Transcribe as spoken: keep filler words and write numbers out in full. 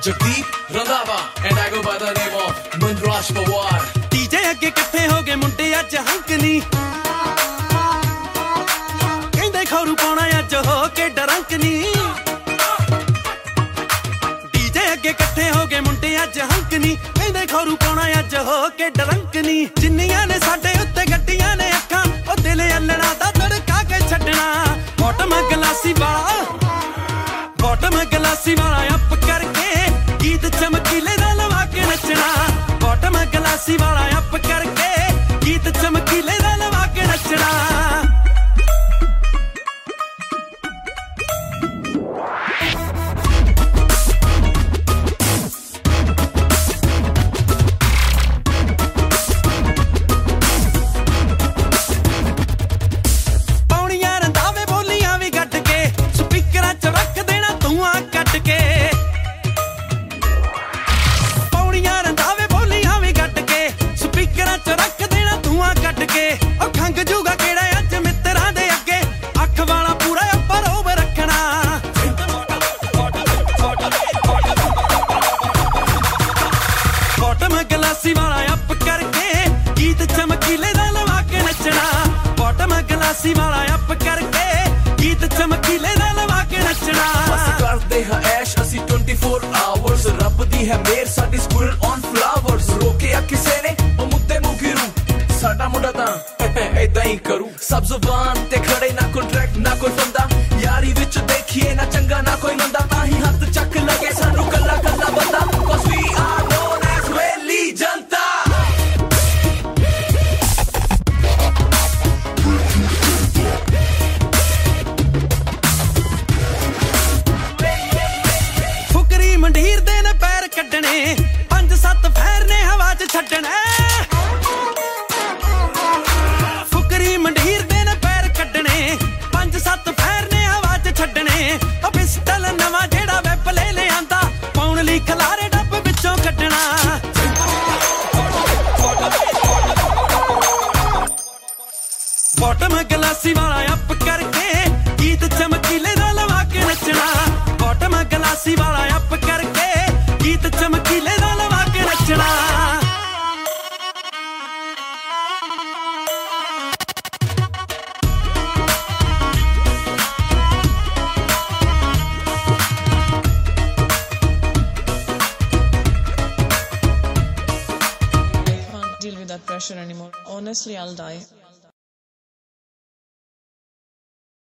Jagdeep Randhawa and I go by the name of Munraj Pawar. D J ਅੱਗੇ ਇਕੱਠੇ ਹੋ ਗਏ ਮੁੰਡੇ ਅੱਜ ਹੰਕਨੀ ਕਹਿੰਦੇ ਖੌਰੂ ਪਾਉਣਾ ਅੱਜ ਹੋ ਕੇ ਡਰੰਕਨੀ D J ਅੱਗੇ ਇਕੱਠੇ ਹੋ ਗਏ ਮੁੰਡੇ ਅੱਜ ਹੰਕਨੀ ਕਹਿੰਦੇ ਖੌਰੂ ਪਾਉਣਾ ਅੱਜ ਹੋ ਕੇ ਡਰੰਕਨੀ ਜਿੰਨੀਆਂ ਨੇ ਸਾਡੇ ਉੱਤੇ ਗੱਡੀਆਂ ਨੇ ਅੱਖਾਂ ਉਹ ਦਿਲ ਅਲਣਾ ਦਾ ਧੜਕਾ ਕੇ ਛੱਡਣਾ ਬਾਟਮ ਗਲਾਸੀ ਵਾਲਾ ਬਾਟਮ ਗਲਾਸੀ ਵਾਲਾ ਅੱਪ ਕਰਕੇ ਗੀਤ ਚਮਕੀਲੇ ਦਾ ਲਵਾ ਕੇ ਨੱਚਣਾ ਬਾਟਮ ਗਲਾਸੀ ਵਾਲਾ ਅੱਪ ਕਰਕੇ ਗੀਤ ਚਮਕੀਲੇ ਦਾ ਲਵਾ ਕੇ ਨੱਚਣਾ ਪੌਣੀਆਂ ਰੰਧਾਵੇ ਬੋਲੀਆਂ ਵੀ ਗੱਡ ਕੇ ਸਪੀਕਰਾਂ 'ਚ ਰੱਖ ਦੇਣਾ ਧੂਆਂ ਕੱਢ ਕੇ ਪੌਣੀਆਂ ਰੰਧਾਵੇ ਬੋਲੀਆਂ ਵੀ ਗੱਡ ਕੇ ਸਪੀਕਰਾਂ 'ਚ ਰੱਖ ਦੇਣਾ ਧੂਆਂ ਕੱਢ ਕੇ ਉਹ ਖੰਗ ਜੂਗਾ ਕਿਹੜਾ ਅੱਜ ਮਿੱਤਰਾਂ ਦੇ ਅੱਗੇ ਅੱਖ ਵਾਲਾ ਪੂਰਾ ਉੱਪਰ ਓਵਰ ਰੱਖਣਾ ਬਾਟਮ ਗਲਾਸੀ ਵਾਲਾ ਅੱਪ ਕਰਕੇ ਗੀਤ ਚਮਕੀਲੇ ਦਾ ਲਵਾ ਕੇ ਨੱਚਣਾ ਬਾਟਮ ਗਲਾਸੀ ਵਾਲਾ ਅੱਪ ਕਰਕੇ ਗੀਤ ਚਮਕੀਲੇ ਦਾ ਲਵਾ ਕੇ ਨੱਚਣਾ ਅਸੀਂ ਕਰਦੇ ਹਾਂ ਐਸ਼ ਅਸੀਂ twenty-four hours ਰੱਬ ਦੀ ਹੈ ਮੇਰ ਸਾਡੀ ਸਕੂਲ ਔਨ ਫਲਾਵਰਸ ਰੋਕਿਆ ਕਿਸੇ ਨੇ ਉਹ ਮੁੱਦੇ ਮੁਗਰੂ ਸਾਡਾ ਮੁੰਡਾ ਤਾਂ ਏਦਾਂ ਹੀ ਕਰੂ ਸਭ ਜ਼ੁਬਾਨ ਤੇ ਖੜੇ ਨਾ ਕੰਟਰੈਕਟ ਨਾ ਕੋਈ ਫੰਦਾ ਯਾਰੀ ਵਿੱਚ ਦੇਖੀਏ ਨਾ ਚੰਗਾ ਨਾ ਕੋਈ ਮੰਦਾ ਤਾਂ ਹੀ ਹੱਥ ਚੱਕ ਲਗੇ ਸਾਨੂੰ ਕੱਲਾ ਕੱਲਾ ਬੰਦਾ cause we are known as ਵੇਲੀ ਜਨਤਾ ਫੁਕਰੀ ਮੰਡੀਰ ਦੇ ਨੇ ਪੈਰ ਕੱਢਣੇ ਪੰਜ ਸੱਤ ਫੈਰ ਨੇ ਹਵਾ 'ਚ ਛੱਡਣਾ ਫੁਕਰੀ ਮੰਡੀਰ ਦੇ ਨੇ ਪੈਰ ਕੱਢਣੇ ਪੰਜ ਸੱਤ ਫੈਰ ਨੇ ਹਵਾ 'ਚ ਛੱਡਣੇ ਉਹ ਪਿਸਟਲ ਨਵਾਂ ਜਿਹੜਾ ਵੈਪ ਲੈ ਲਿਆਂਦਾ ਪਾਉਣ ਲਈ ਖਲਾਰੇ ਡੱਬ ਵਿੱਚੋਂ ਕੱਢਣਾ ਬਾਟਮ ਗਲਾਸੀ ਵਾਲਾ ਅੱਪ ਕਰਕੇ ਗੀਤ ਚਮਕੀਲੇ ਦਾ ਲਵਾ ਕੇ ਨੱਚਣਾ ਬਾਟਮ ਗਲਾਸੀ ਵਾਲਾ ਅੱਪ ਕਰਕੇ ਗੀਤ ਚਮਕੀਲੇ ਦਾ ਲਵਾ ਕੇ ਨੱਚਣਾ Deal with that pressure anymore. Honestly, I'll die.